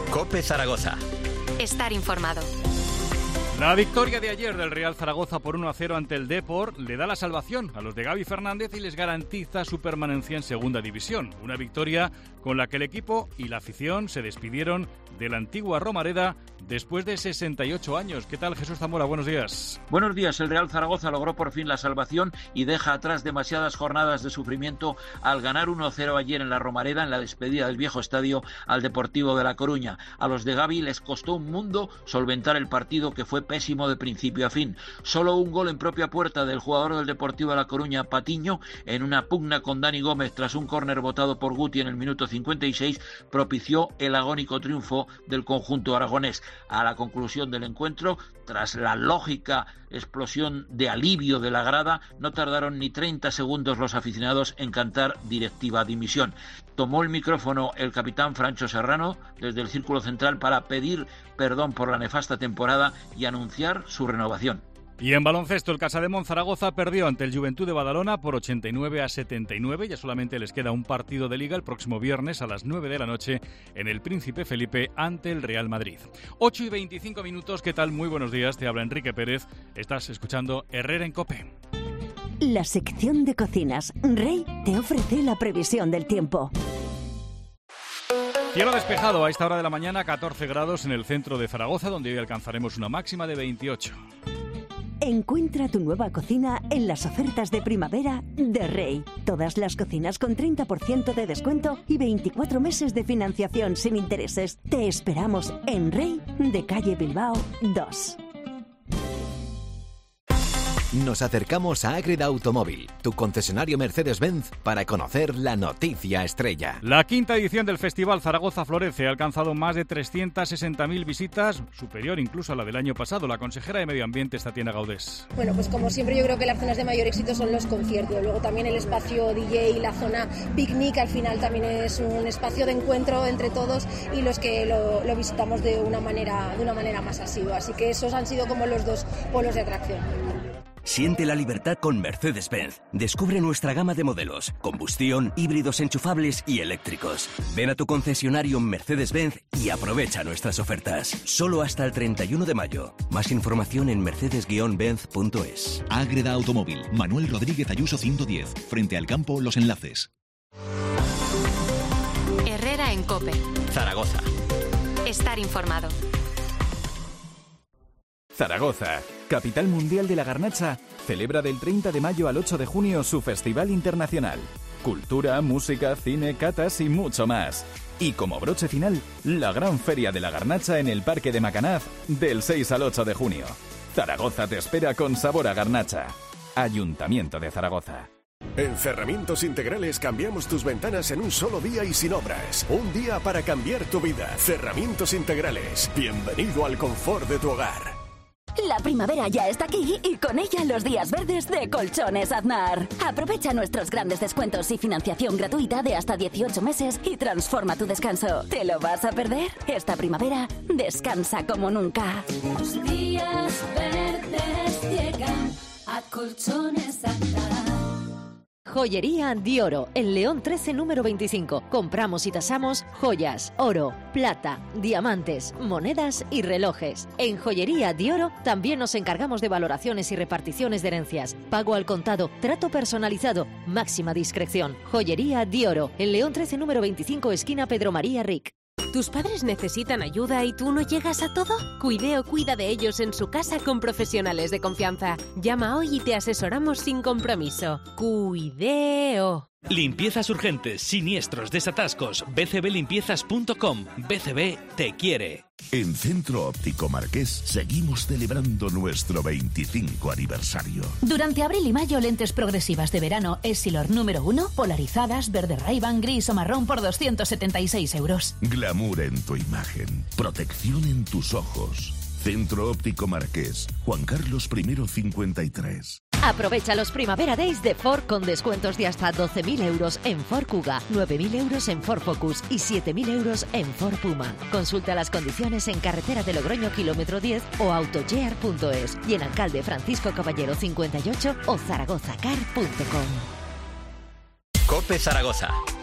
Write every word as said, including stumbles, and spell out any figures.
COPE Zaragoza. Estar informado. La victoria de ayer del Real Zaragoza por uno a cero ante el Depor le da la salvación a los de Gaby Fernández y les garantiza su permanencia en Segunda División. Una victoria con la que el equipo y la afición se despidieron de la antigua Romareda después de sesenta y ocho años. ¿Qué tal, Jesús Zamora? Buenos días. Buenos días. El Real Zaragoza logró por fin la salvación y deja atrás demasiadas jornadas de sufrimiento al ganar uno a cero ayer en la Romareda, en la despedida del viejo estadio al Deportivo de La Coruña. A los de Gaby les costó un mundo solventar el partido, que fue pésimo de principio a fin. Solo un gol en propia puerta del jugador del Deportivo de La Coruña, Patiño, en una pugna con Dani Gómez tras un córner botado por Guti en el minuto cincuenta y seis, propició el agónico triunfo del conjunto aragonés. A la conclusión del encuentro, tras la lógica explosión de alivio de la grada, no tardaron ni treinta segundos los aficionados en cantar directiva dimisión. Tomó el micrófono el capitán Francho Serrano desde el círculo central para pedir perdón por la nefasta temporada y anunciar su renovación. Y en baloncesto, el Casademont Zaragoza perdió ante el Juventud de Badalona por ochenta y nueve a setenta y nueve. Ya solamente les queda un partido de Liga el próximo viernes a las nueve de la noche en el Príncipe Felipe ante el Real Madrid. ocho y veinticinco minutos, ¿qué tal? Muy buenos días, te habla Enrique Pérez. Estás escuchando Herrera en COPE. La sección de cocinas Rey te ofrece la previsión del tiempo. Cielo despejado a esta hora de la mañana, catorce grados en el centro de Zaragoza, donde hoy alcanzaremos una máxima de veintiocho. Encuentra tu nueva cocina en las ofertas de primavera de Rey. Todas las cocinas con treinta por ciento de descuento y veinticuatro meses de financiación sin intereses. Te esperamos en Rey, de calle Bilbao dos. Nos acercamos a Ágreda Automóvil, tu concesionario Mercedes-Benz, para conocer la noticia estrella. La quinta edición del Festival Zaragoza Florece ha alcanzado más de trescientas sesenta mil visitas, superior incluso a la del año pasado. La consejera de Medio Ambiente, Tatiana Gaudés. Bueno, pues como siempre yo creo que las zonas de mayor éxito son los conciertos. Luego también el espacio D J y la zona picnic al final también es un espacio de encuentro entre todos y los que lo, lo visitamos de una manera, de una manera más asidua. Así que esos han sido como los dos polos de atracción. Siente la libertad con Mercedes-Benz. Descubre nuestra gama de modelos, combustión, híbridos enchufables y eléctricos. Ven a tu concesionario Mercedes-Benz y aprovecha nuestras ofertas. Solo hasta el treinta y uno de mayo. Más información en mercedes guion benz punto es. Ágreda Automóvil, Manuel Rodríguez Ayuso ciento diez. Frente al campo, Los Enlaces. Herrera en COPE. Zaragoza. Estar informado. Zaragoza, capital mundial de la garnacha, celebra del treinta de mayo al ocho de junio su Festival Internacional. Cultura, música, cine, catas y mucho más. Y como broche final, la gran Feria de la Garnacha en el Parque de Macanaz del seis al ocho de junio. Zaragoza te espera con sabor a garnacha. Ayuntamiento de Zaragoza. En Cerramientos Integrales cambiamos tus ventanas en un solo día y sin obras. Un día para cambiar tu vida. Cerramientos Integrales. Bienvenido al confort de tu hogar. La primavera ya está aquí y con ella los días verdes de Colchones Aznar. Aprovecha nuestros grandes descuentos y financiación gratuita de hasta dieciocho meses y transforma tu descanso. ¿Te lo vas a perder? Esta primavera descansa como nunca. Los días verdes llegan a Colchones Aznar. Joyería Dioro, en León trece número veinticinco. Compramos y tasamos joyas, oro, plata, diamantes, monedas y relojes. En Joyería Dioro también nos encargamos de valoraciones y reparticiones de herencias. Pago al contado, trato personalizado, máxima discreción. Joyería Dioro, en León trece número veinticinco, esquina Pedro María Ric. ¿Tus padres necesitan ayuda y tú no llegas a todo? Cuideo cuida de ellos en su casa con profesionales de confianza. Llama hoy y te asesoramos sin compromiso. Cuideo. Limpiezas urgentes, siniestros, desatascos. b c b limpiezas punto com. B C B te quiere. En Centro Óptico Marqués seguimos celebrando nuestro veinticinco aniversario. Durante abril y mayo, lentes progresivas de verano Essilor número uno, polarizadas, verde Ray-Ban, gris o marrón por doscientos setenta y seis euros. Glamour en tu imagen, protección en tus ojos. Centro Óptico Marqués, Juan Carlos primero cincuenta y tres. Aprovecha los Primavera Days de Ford con descuentos de hasta doce mil euros en Ford Kuga, nueve mil euros en Ford Focus y siete mil euros en Ford Puma. Consulta las condiciones en carretera de Logroño kilómetro diez o autogear punto es y en Alcalde Francisco Caballero cincuenta y ocho o zaragozacar punto com. COPE Zaragoza.